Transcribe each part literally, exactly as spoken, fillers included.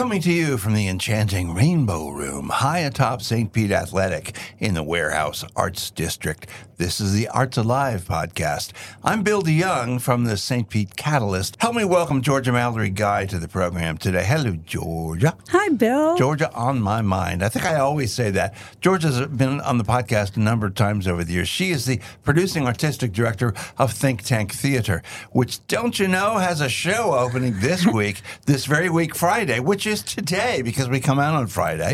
Coming to you from the enchanting Rainbow Room, high atop Saint Pete Athletic in the Warehouse Arts District. This is the Arts Alive podcast. I'm Bill DeYoung from the Saint Pete Catalyst. Help me welcome Georgia Mallory Guy to the program today. Hello, Georgia. Hi, Bill. Georgia on my mind. I think I always say that. Georgia's been on the podcast a number of times over the years. She is the producing artistic director of Think Tank Theater, which, don't you know, has a show opening this week, this very week, Friday, which is today because we come out on Friday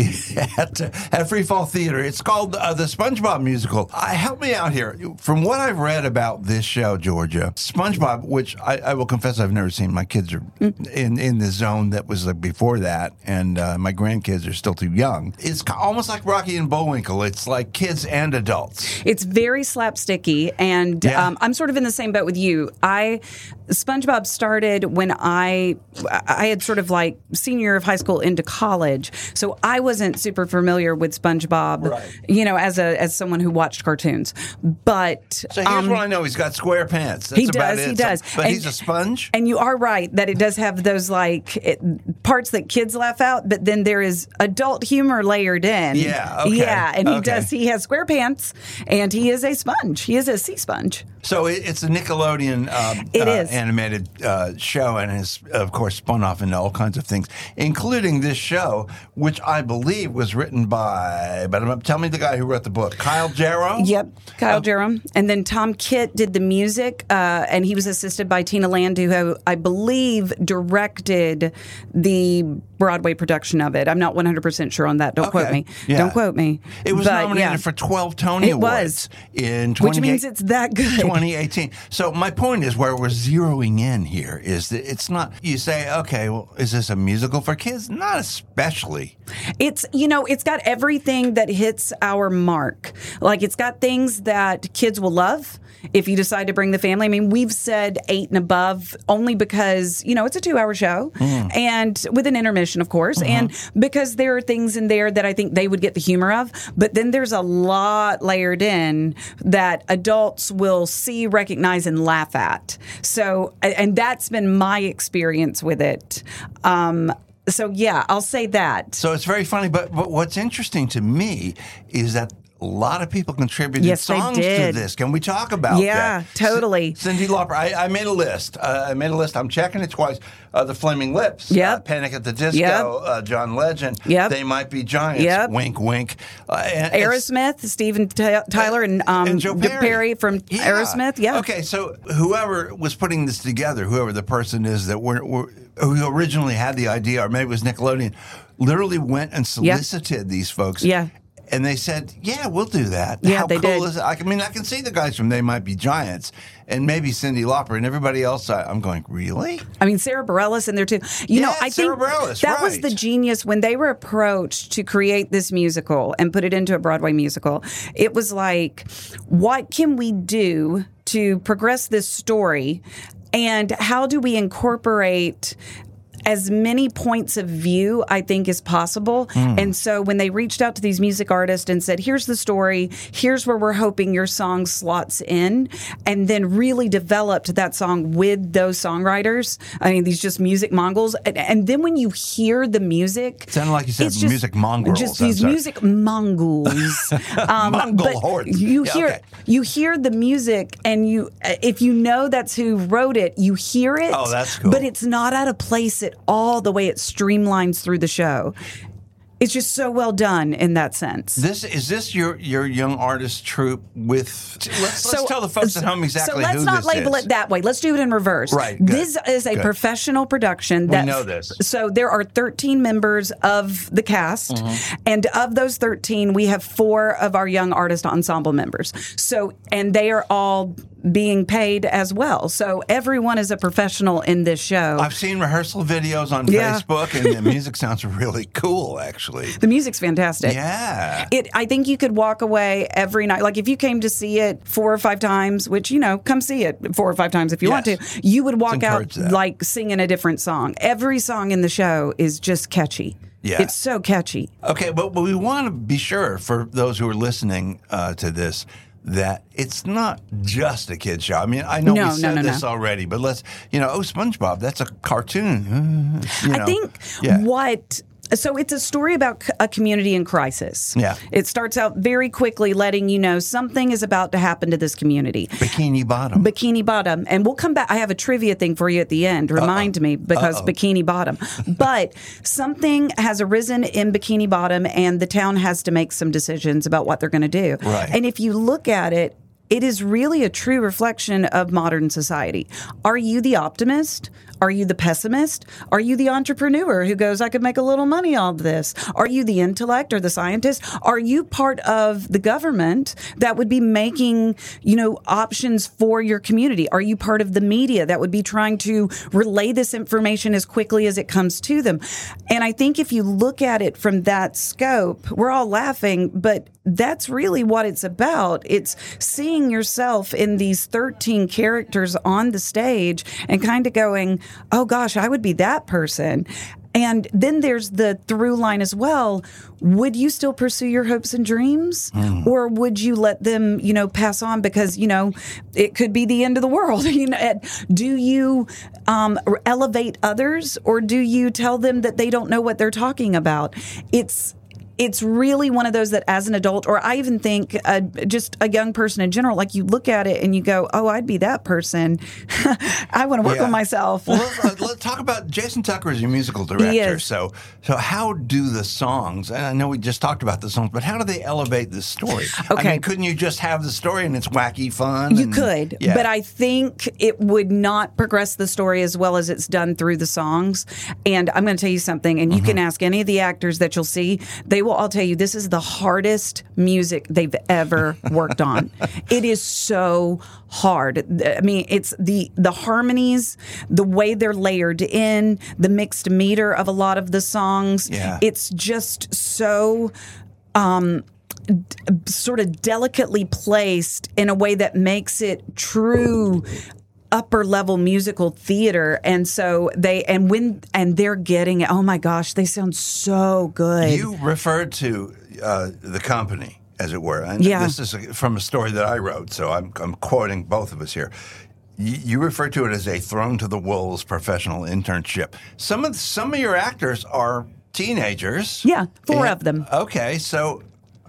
at, at Free Fall Theater. It's called uh, the SpongeBob Musical. I, help me out here. From what I've read about this show, Georgia, SpongeBob, which I, I will confess I've never seen. My kids are in, in the zone that was like before that, and uh, my grandkids are still too young. It's almost like Rocky and Bullwinkle. It's like kids and adults. It's very slapsticky, and Yeah. um, I'm sort of in the same boat with you. I SpongeBob started when I I had sort of like senior year of high school into college, so I wasn't super familiar with SpongeBob, Right. you know, as a as someone who watched cartoons. But So here's um, what I know. He's got square pants. That's he about does, it. he So- does. but And- he's a sponge? And you are right that it does have those like it, parts that kids laugh out, but then there is adult humor layered in. Yeah, okay, Yeah, and he okay. does. He has square pants, and he is a sponge. He is a sea sponge. So it, it's a Nickelodeon um, It uh, is. animated uh, show, and has, of course, spun off into all kinds of things, including this show, which I believe was written by, but um, tell me the guy who wrote the book, Kyle Jarrow? Yep, Kyle Oh. Jerome. And then Tom Kitt did the music, uh, and he was assisted by Tina Landau, who I believe directed the Broadway production of it. I'm not one hundred percent sure on that. Don't quote Okay. me. Yeah. Don't quote me. It was But, nominated yeah. for twelve Tony It Awards was. in Which means it's that good. twenty eighteen. So my point is where we're zeroing in here is that it's not, you say, okay, well, is this a musical for kids? Not especially. It's, you know, it's got everything that hits our mark. Like, it's got things that kids will love if you decide to bring the family. I mean, we've said eight and above only because, you know, it's a two-hour show Mm. and with an intermission, of course, Mm-hmm. and because there are things in there that I think they would get the humor of. But then there's a lot layered in that adults will see, recognize, and laugh at. So, and that's been my experience with it. Um, so, yeah, I'll say that. So it's very funny, but, but what's interesting to me is that a lot of people contributed Yes, they songs to did. this. Can we talk about Yeah, that? totally. C- Cyndi Lauper. I, I made a list. Uh, I made a list. I'm checking it twice. Uh, the Flaming Lips. Yep. Uh, Panic at the Disco. Yep. Uh, John Legend. Yep. They Might Be Giants. Yep. Wink, wink. Uh, and it's- Aerosmith, Steven Ty- Tyler, and, um, and Joe Perry. from Yeah. Aerosmith. Yeah. Okay, so whoever was putting this together, whoever the person is that were, were who originally had the idea, or maybe it was Nickelodeon, literally went and Yeah. solicited these folks. Yeah. And they said, "Yeah, we'll do that." Yeah, How they cool did. is it? I mean, I can see the guys from They Might Be Giants, and maybe Cyndi Lauper, and everybody else. I, I'm going, really? I mean, Sarah Bareilles in there too. You know, Yeah, I Sarah think Bareilles, that was right. the genius when they were approached to create this musical and put it into a Broadway musical. It was like, what can we do to progress this story, and how do we incorporate as many points of view, I think, as possible. Mm. And so when they reached out to these music artists and said, here's the story, here's where we're hoping your song slots in, and then really developed that song with those songwriters, I mean, these just music mongrels. And, and then when you hear the music, It sounded like you said it's just- music mongrels. Just I'm these sorry. music mongols. um, Mongol but hordes. You Yeah, hear okay. you hear the music, and you if you know that's who wrote it, you hear it. Oh, that's cool. But it's not out of place at all. The way it streamlines through the show, it's just so well done in that sense. This is this your your young artist troupe with? Let's, So- let's tell the folks at home exactly So let's who not this label is. it that way. Let's do it in reverse. Right, good, This is a good. professional production. That, know this. So there are thirteen members of the cast, Mm-hmm. and of those thirteen, we have four of our young artist ensemble members. So, and they are all being paid as well. So everyone is a professional in this show. I've seen rehearsal videos on Yeah. Facebook, and the music sounds really cool, actually. the music's fantastic. Yeah. It, I think you could walk away every night. Like if you came to see it four or five times, which, you know, come see it four or five times if you want Yes. to, you would walk out encourage that. like singing a different song. Every song in the show is just catchy. Yeah. It's so catchy. Okay, but, but we want to be sure for those who are listening uh, to this that it's not just a kid's show. I mean, I know No, we no, said no, this no. already, but let's, you know, oh, SpongeBob, that's a cartoon. Uh, you I know. think Yeah. what. So it's a story about c- a community in crisis. Yeah. It starts out very quickly letting you know something is about to happen to this community. Bikini Bottom. Bikini Bottom. And we'll come back. I have a trivia thing for you at the end. Remind Uh-oh. me because Uh-oh. Bikini Bottom. But something has arisen in Bikini Bottom and the town has to make some decisions about what they're going to do. Right. And if you look at it, it is really a true reflection of modern society. Are you the optimist? Are you the pessimist? Are you the entrepreneur who goes, I could make a little money off this? Are you the intellect or the scientist? Are you part of the government that would be making, you know, options for your community? Are you part of the media that would be trying to relay this information as quickly as it comes to them? And I think if you look at it from that scope, we're all laughing, but that's really what it's about. It's seeing yourself in these thirteen characters on the stage and kind of going, oh gosh, I would be that person. And then there's the through line as well. Would you still pursue your hopes and dreams? Mm. Or would you let them, you know, pass on because, you know, it could be the end of the world? You know, do you um, elevate others or do you tell them that they don't know what they're talking about? It's It's really one of those that as an adult, or I even think uh, just a young person in general, like you look at it and you go, oh, I'd be that person. I want to work Yeah. on myself. Well, let's, uh, let's talk about Jason Tucker as your musical director. He is. So, so how do the songs, and I know we just talked about the songs, but how do they elevate the story? Okay. I mean, couldn't you just have the story and it's wacky fun? You and- could, yeah. but I think it would not progress the story as well as it's done through the songs. And I'm going to tell you something, and you can ask any of the actors that you'll see, they will all tell you this is the hardest music they've ever worked on. It is so hard. I mean, it's the the harmonies, the way they're layered in, the mixed meter of a lot of the songs. Yeah. It's just so um, d- sort of delicately placed in a way that makes it true upper level musical theater. And so they and when and they're getting it, oh my gosh, they sound so good. You referred to uh, the company, as it were. And Yeah. this is from a story that I wrote, so I'm, I'm quoting both of us here. You, you refer to it as a thrown to the wolves professional internship. Some of some of your actors are teenagers. Yeah, four And- of them. Okay, so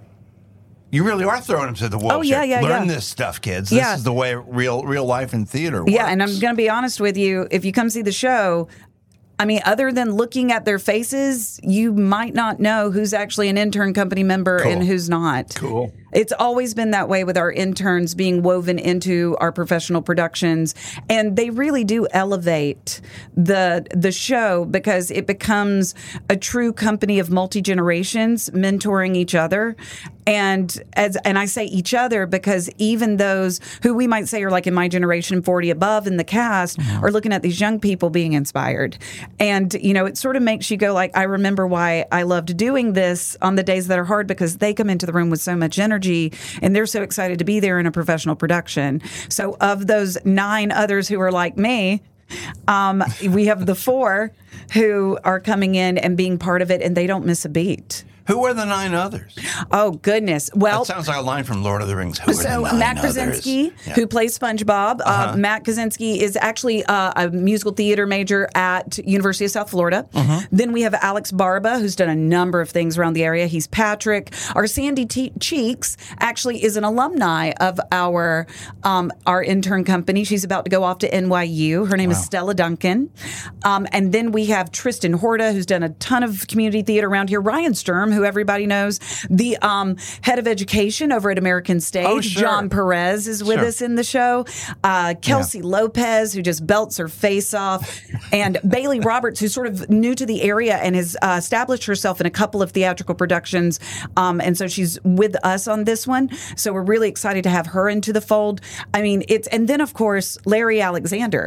you really are throwing them to the wolves. Oh, yeah, here. yeah, Learn yeah. this stuff, kids. This Yeah. is the way real real life in theater works. Yeah, and I'm going to be honest with you. If you come see the show, I mean, other than looking at their faces, you might not know who's actually an intern company member Cool. and who's not. Cool. It's always been that way with our interns being woven into our professional productions, and they really do elevate the the show because it becomes a true company of multi generations mentoring each other. And as and I say each other because even those who we might say are like in my generation, forty above in the cast, Mm-hmm. are looking at these young people being inspired. And you know, it sort of makes you go like, I remember why I loved doing this on the days that are hard because they come into the room with so much energy. And they're so excited to be there in a professional production. So of those nine others who are like me, um, we have the four who are coming in and being part of it, and they don't miss a beat. Who are the nine others? Oh, goodness. Well, That sounds like a line from Lord of the Rings. Who are so the nine Matt others? Krasinski, Yeah. who plays SpongeBob, uh, Matt Krasinski is actually uh, a musical theater major at University of South Florida. Then we have Alex Barba, who's done a number of things around the area. He's Patrick. Our Sandy T- Cheeks actually is an alumni of our um, our intern company. She's about to go off to N Y U. Her name is Stella Duncan. Um, and then we have Tristan Horta, who's done a ton of community theater around here. Ryan Sturm, who everybody knows, the um, head of education over at American Stage. Oh, sure. John Perez is with Sure. us in the show. Uh, Kelsey Lopez, who just belts her face off. And Bailey Roberts, who's sort of new to the area and has uh, established herself in a couple of theatrical productions. Um, and so she's with us on this one. So we're really excited to have her into the fold. I mean, it's, and then of course, Larry Alexander,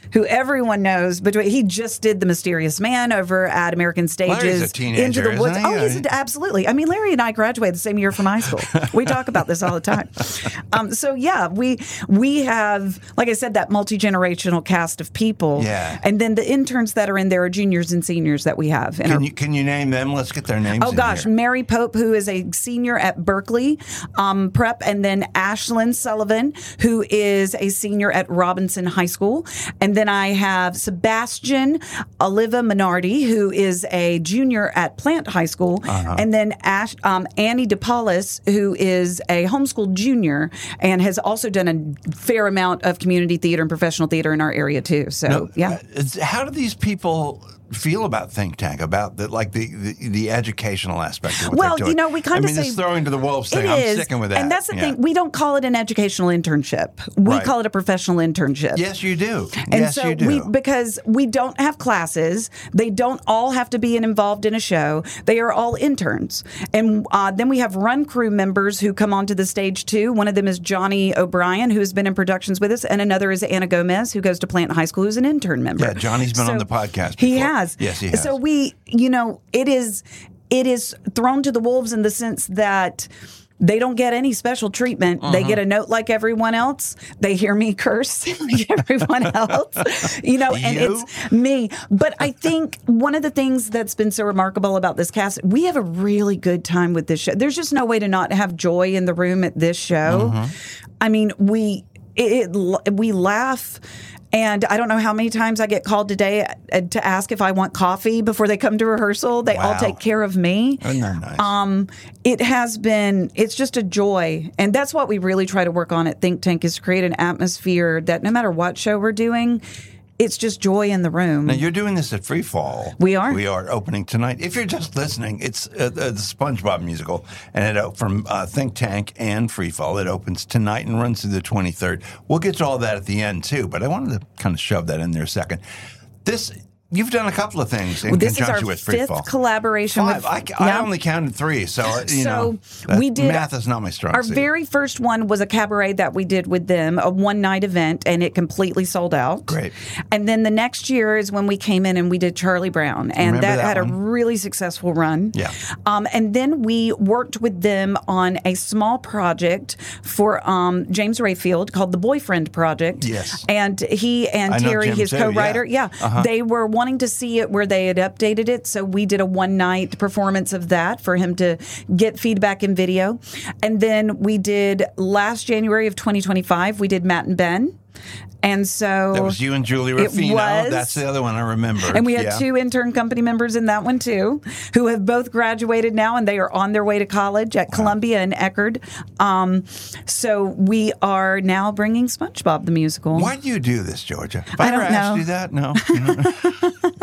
who everyone knows. Between he just did The Mysterious Man over at American Stages. Larry's a teenager, Into the Woods. isn't he? Oh, he's a, absolutely. I mean, Larry and I graduated the same year from high school. We talk about this all the time. Um, so yeah, we we have, like I said, that multi-generational cast of people. Yeah. And then the interns that are in there are juniors and seniors that we have. Can you can you name them? Let's get their names. Oh in gosh, here. Mary Pope, who is a senior at Berkeley um, Prep, and then Ashlyn Sullivan, who is a senior at Robinson High School, and then I have Sebastian Oliva Minardi, who is a junior at Plant High School, Uh-huh. and then Ash, um, Annie DePaulis, who is a homeschool junior and has also done a fair amount of community theater and professional theater in our area too. So No, yeah. uh, it's- How do these people feel about Think Tank, about the like the the, the educational aspect of what Well, they're doing? you know, we kinda I mean, say- this throwing to the wolves thing. It I'm is, sticking with that. and that's the Yeah. thing. We don't call it an educational internship. We Right. call it a professional internship. Yes, you do. And yes, so you do. we, because we don't have classes, they don't all have to be involved in a show. They are all interns. And uh, then we have run crew members who come onto the stage too. One of them is Johnny O'Brien, who has been in productions with us, and another is Anna Gomez, who goes to Plant High School, who's an intern member. Yeah, Johnny's been on the podcast He before. has. Yes, he has. So we, you know, it is, it is thrown to the wolves in the sense that they don't get any special treatment. Uh-huh. They get a note like everyone else. They hear me curse like everyone else, you know, and You? it's me. But I think one of the things that's been so remarkable about this cast, we have a really good time with this show. There's just no way to not have joy in the room at this show. Uh-huh. I mean, we, it, it, we laugh. And I don't know how many times I get called today uh, to ask if I want coffee before they come to rehearsal. They all Wow. take care of me. Isn't that nice? Um, it has been, it's just a joy. And that's what we really try to work on at Think Tank, is create an atmosphere that no matter what show we're doing, it's just joy in the room. Now, you're doing this at Free Fall. We are. We are opening tonight. If you're just listening, it's uh, the SpongeBob musical, and it from uh, Think Tank and Free Fall. It opens tonight and runs through the twenty-third. We'll get to all that at the end too, but I wanted to kind of shove that in there a second. This. You've done a couple of things in Well, this is conjunction our with Free fifth Fall. collaboration Five. with. I, I yeah. only counted three, so uh, you So know that we did- math is not my strong Our suit. very first one was a cabaret that we did with them, a one night event, and it completely sold out. Great. And then the next year is when we came in and we did Charlie Brown, and Remember that, that had one. a really successful run. Yeah. Um, and then we worked with them on a small project for um, James Rayfield called the Boyfriend Project. Yes. And he and I know Terry, Jim his too, co-writer, yeah. yeah, Uh-huh. they were wanting to see it where they had updated it, so we did a one night performance of that for him to get feedback in video. And then we did last January of twenty twenty-five, we did Matt and Ben. And so That was you and Julie It Ruffino. was. That's the other one I remember. And we had Yeah. two intern company members in that one too, who have both graduated now, and they are on their way to college at Columbia and Eckerd. Um, so we are now bringing SpongeBob the musical. Why do you do this, Georgia? Have I I ever don't asked know. you that? No. You know?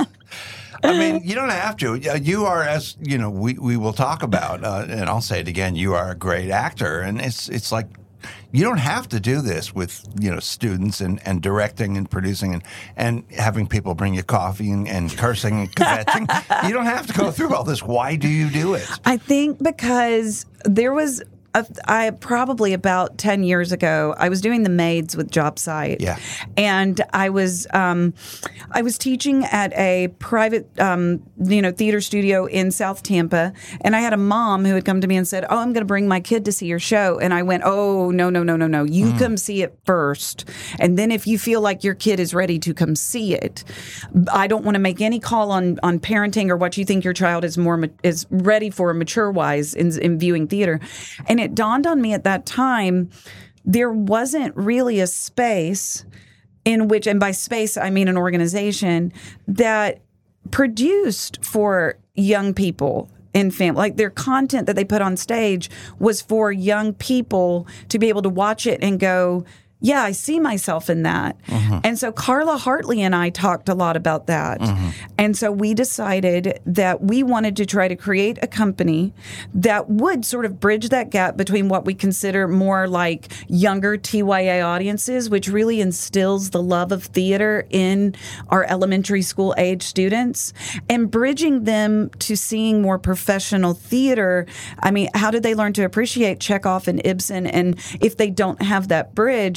I mean, you don't have to. Uh, You are, as you know, we, we will talk about, uh, and I'll say it again. You are a great actor, and it's it's like you don't have to do this with you know students and, and directing and producing and, and having people bring you coffee and, and cursing and kvetching. You don't have to go through all this. Why do you do it? I think because there was. A, I probably about ten years ago, I was doing the maids with Job Site. Yeah. And I was um, I was teaching at a private um, you know theater studio in South Tampa, and I had a mom who had come to me and said, "Oh, I'm going to bring my kid to see your show." And I went, "Oh, no, no, no, no, no. You Mm. come see it first, and then if you feel like your kid is ready to come see it, I don't want to make any call on on parenting or what you think your child is more ma- is ready for mature wise in, in viewing theater." And it dawned on me at that time, there wasn't really a space in which, and by space, I mean an organization that produced for young people in family. Like their content that they put on stage was for young people to be able to watch it and go, yeah, I see myself in that. Mm-hmm. And so Carla Hartley and I talked a lot about that. Mm-hmm. And so we decided that we wanted to try to create a company that would sort of bridge that gap between what we consider more like younger T Y A audiences, which really instills the love of theater in our elementary school age students, and bridging them to seeing more professional theater. I mean, how did they learn to appreciate Chekhov and Ibsen? And if they don't have that bridge,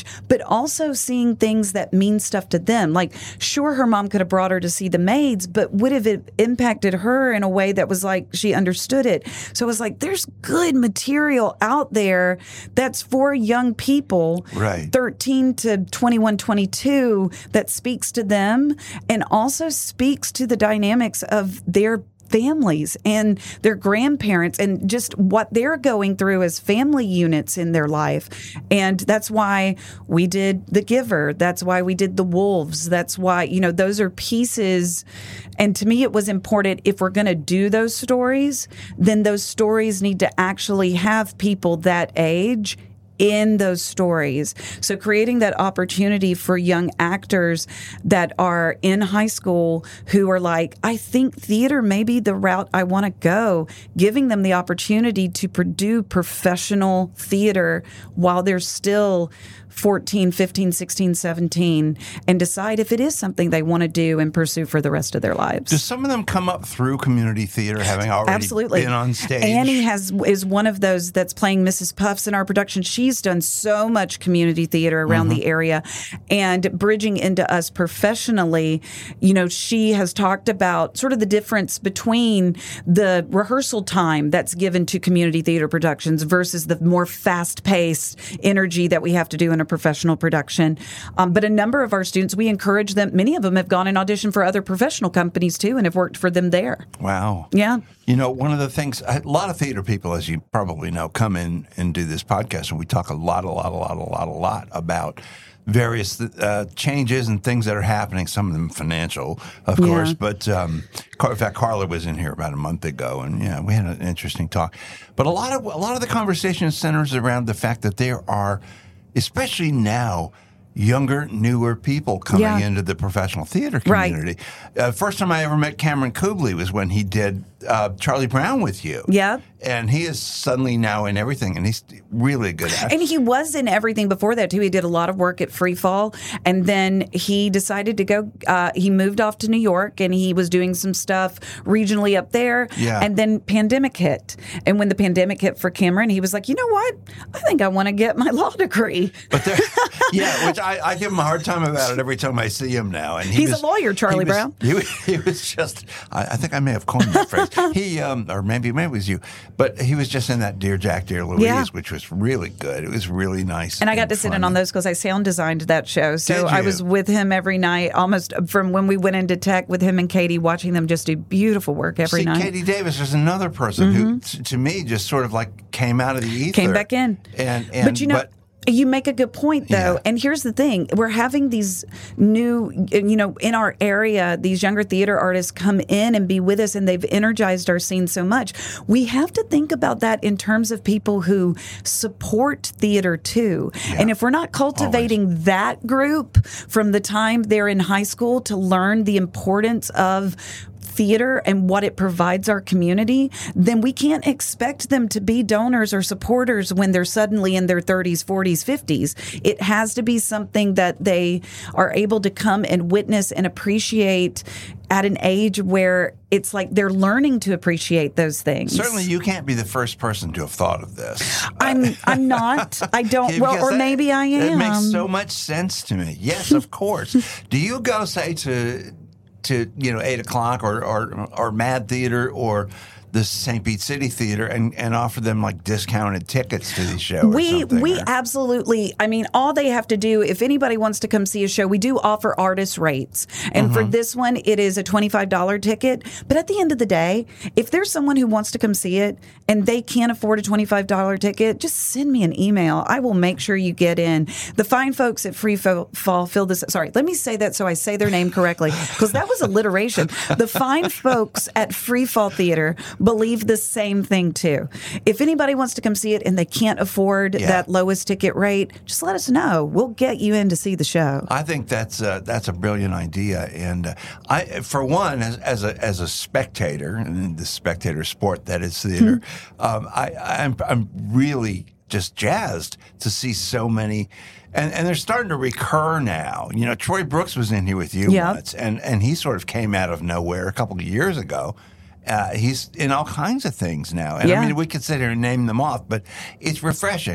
but also seeing things that mean stuff to them. Like, sure, her mom could have brought her to see the maids, but would have it impacted her in a way that was like she understood it. So it was like, there's good material out there that's for young people, right, thirteen to twenty-one, twenty-two, that speaks to them and also speaks to the dynamics of their families and their grandparents and just what they're going through as family units in their life. And that's why we did The Giver. That's why we did The Wolves. That's why, you know, those are pieces. And to me, it was important, if we're going to do those stories, then those stories need to actually have people that age in those stories. So creating that opportunity for young actors that are in high school who are like, I think theater may be the route I want to go, giving them the opportunity to produce professional theater while they're still fourteen, fifteen, sixteen, seventeen, and decide if it is something they want to do and pursue for the rest of their lives. Do some of them come up through community theater, having already Absolutely. been on stage? Annie has is one of those that's playing Missus Puffs in our production. She's done so much community theater around mm-hmm. the area, and bridging into us professionally, you know, she has talked about sort of the difference between the rehearsal time that's given to community theater productions versus the more fast-paced energy that we have to do in a professional production. Um, but a number of our students, we encourage them. Many of them have gone and auditioned for other professional companies too and have worked for them there. Wow. Yeah. You know, one of the things, a lot of theater people, as you probably know, come in and do this podcast, and we talk a lot, a lot, a lot, a lot, a lot about various uh, changes and things that are happening, some of them financial, of yeah. course. But um, in fact, Carla was in here about a month ago, and yeah, we had an interesting talk. But a lot of a lot of the conversation centers around the fact that there are, especially now, younger, newer people coming yeah. into the professional theater community. Right. Uh, first time I ever met Cameron Kubley was when he did uh, Charlie Brown with you. Yeah. And he is suddenly now in everything, and he's really good at it. And he was in everything before that, too. He did a lot of work at Free Fall, and then he decided to go, uh, he moved off to New York, and he was doing some stuff regionally up there, yeah. and then pandemic hit. And when the pandemic hit for Cameron, he was like, you know what? I think I want to get my law degree. But there, yeah, which I, I give him a hard time about it every time I see him now. And he He's was, a lawyer, Charlie he was, Brown. He, he was just, I, I think I may have coined that phrase. He, um, or maybe, maybe it was you, but he was just in that Dear Jack, Dear Louise, yeah. which was really good. It was really nice. And I got to fun. sit in on those because I sound designed that show. So I was with him every night, almost from when we went into tech with him and Katie, watching them just do beautiful work every See, night. Katie Davis is another person mm-hmm. who, t- to me, just sort of like came out of the ether. Came back in. And, and but you know, but, you make a good point, though. Yeah. And here's the thing. We're having these new, you know, in our area, these younger theater artists come in and be with us, and they've energized our scene so much. We have to think about that in terms of people who support theater, too. Yeah. And if we're not cultivating Always. that group from the time they're in high school to learn the importance of theater and what it provides our community, then we can't expect them to be donors or supporters when they're suddenly in their thirties, forties, fifties. It has to be something that they are able to come and witness and appreciate at an age where it's like they're learning to appreciate those things. Certainly, you can't be the first person to have thought of this. I'm I'm not. I don't. Well, or that, maybe I am. It makes so much sense to me. Yes, of course. Do you go, say, to to you know eight o'clock or or or Mad Theater or the Saint Pete City Theater and, and offer them like discounted tickets to these shows? We we or? absolutely. I mean, all they have to do, if anybody wants to come see a show, we do offer artist rates. And mm-hmm. for this one, it is a twenty-five dollars ticket. But at the end of the day, if there's someone who wants to come see it and they can't afford a twenty-five dollars ticket, just send me an email. I will make sure you get in. The fine folks at Free Fall feel this. Sorry, let me say that so I say their name correctly, because that was alliteration. The fine folks at Free Fall Theater believe the same thing too. If anybody wants to come see it and they can't afford yeah. that lowest ticket rate, just let us know. We'll get you in to see the show. I think that's a, that's a brilliant idea, and uh, I, for one, as, as a as a spectator in the spectator sport that is theater, mm-hmm. um, I I'm I'm really just jazzed to see so many. And and they're starting to recur now. You know, Troy Brooks was in here with you yep. once, and, and he sort of came out of nowhere a couple of years ago. Uh, he's in all kinds of things now. And yeah. I mean, we could sit here and name them off, but it's refreshing.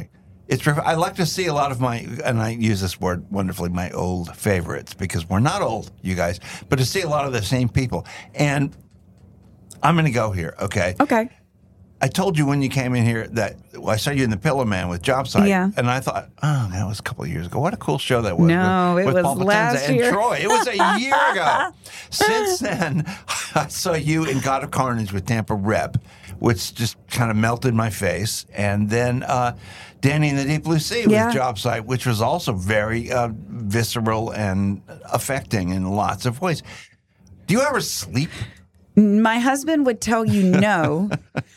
It's terrific. I like to see a lot of my, and I use this word wonderfully, my old favorites, because we're not old, you guys, but to see a lot of the same people. And I'm going to go here, okay? Okay. I told you when you came in here that well, I saw you in the Pillow Man with Job Site. Yeah. And I thought, oh, that was a couple of years ago. What a cool show that was. No, with, it with was Paul last Potenza year. and Troy. It was a year ago. Since then, I saw you in God of Carnage with Tampa Rep, which just kind of melted my face. And then uh, Danny in the Deep Blue Sea with Yeah. Job Site, which was also very uh, visceral and affecting in lots of ways. Do you ever sleep? My husband would tell you no,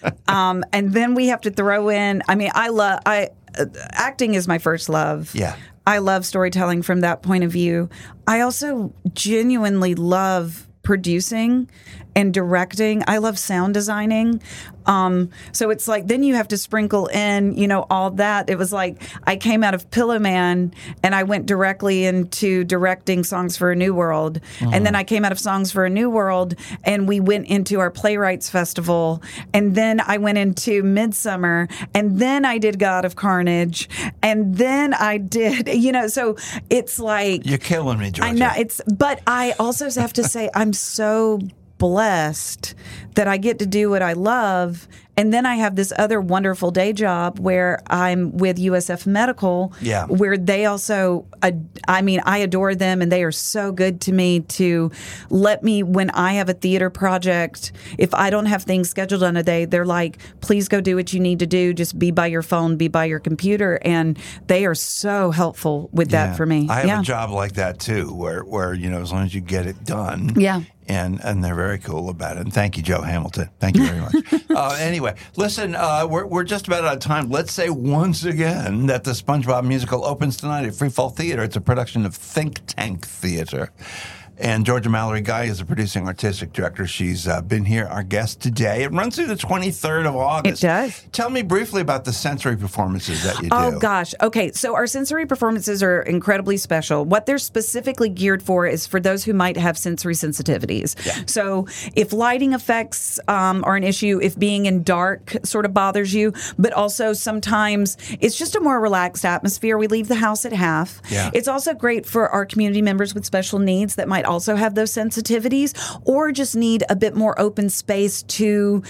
um, and then we have to throw in. I mean, I love. I uh, acting is my first love. Yeah. I love storytelling from that point of view. I also genuinely love producing and directing. I love sound designing. Um, so it's like, then you have to sprinkle in, you know, all that. It was like, I came out of Pillow Man and I went directly into directing Songs for a New World. Mm. And then I came out of Songs for a New World and we went into our Playwrights Festival. And then I went into Midsummer. And then I did God of Carnage. And then I did, you know, so it's like. You're killing me, Georgia. I know. It's, but I also have to say, I'm so blessed that I get to do what I love. And then I have this other wonderful day job where I'm with U S F Medical, Yeah. where they also, ad- I mean, I adore them and they are so good to me to let me, when I have a theater project, if I don't have things scheduled on a day, they're like, please go do what you need to do. Just be by your phone, be by your computer. And they are so helpful with that Yeah. for me. I have yeah. a job like that too, where where you know, as long as you get it done, Yeah. and and they're very cool about it. And thank you, Joe Hamilton. Thank you very much. uh, anyway, listen, uh, we're we're just about out of time. Let's say once again that the SpongeBob musical opens tonight at Free Fall Theater. It's a production of Think Tank Theater. And Georgia Mallory Guy is the producing artistic director. She's uh, been here, our guest today. It runs through the twenty-third of August. It does. Tell me briefly about the sensory performances that you do. Oh, gosh. Okay. So our sensory performances are incredibly special. What they're specifically geared for is for those who might have sensory sensitivities. Yeah. So if lighting effects um, are an issue, if being in dark sort of bothers you, but also sometimes it's just a more relaxed atmosphere. We leave the house at half. Yeah. It's also great for our community members with special needs that might also have those sensitivities or just need a bit more open space to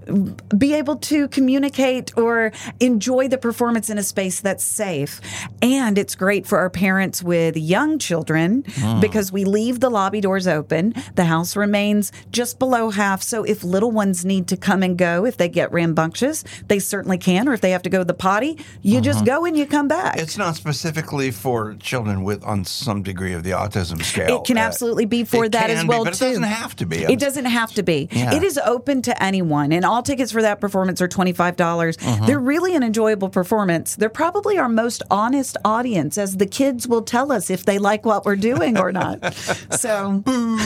be able to communicate or enjoy the performance in a space that's safe. And it's great for our parents with young children mm. because we leave the lobby doors open. The house remains just below half. So if little ones need to come and go, if they get rambunctious, they certainly can. Or if they have to go to the potty, you mm-hmm. just go and you come back. It's not specifically for children with on some degree of the autism scale. It can uh, absolutely be for that as well, be, but too. It doesn't have to be. It doesn't have to be. Yeah. It is open to anyone. And all tickets for that performance are twenty-five dollars. Mm-hmm. They're really an enjoyable performance. They're probably our most honest audience, as the kids will tell us if they like what we're doing or not. So,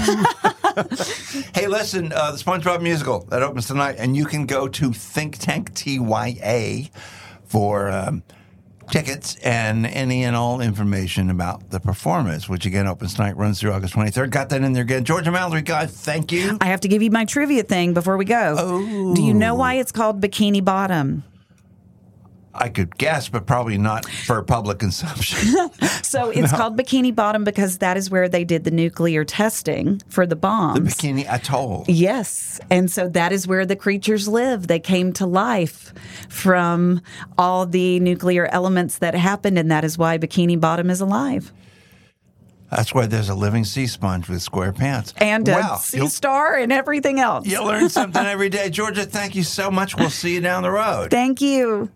hey, listen, uh, the SpongeBob musical that opens tonight, and you can go to Think Tank T Y A for um, tickets and any and all information about the performance, which again opens tonight, runs through August twenty-third. Got that in there again. Georgia Mallory, guys, thank you. I have to give you my trivia thing before we go. Oh. Do you know why it's called Bikini Bottom? I could guess, but probably not for public consumption. So it's No. called Bikini Bottom because that is where they did the nuclear testing for the bombs. The Bikini Atoll. Yes. And so that is where the creatures live. They came to life from all the nuclear elements that happened, and that is why Bikini Bottom is alive. That's why there's a living sea sponge with square pants. And wow. a sea star and everything else. You learn something every day. Georgia, thank you so much. We'll see you down the road. Thank you.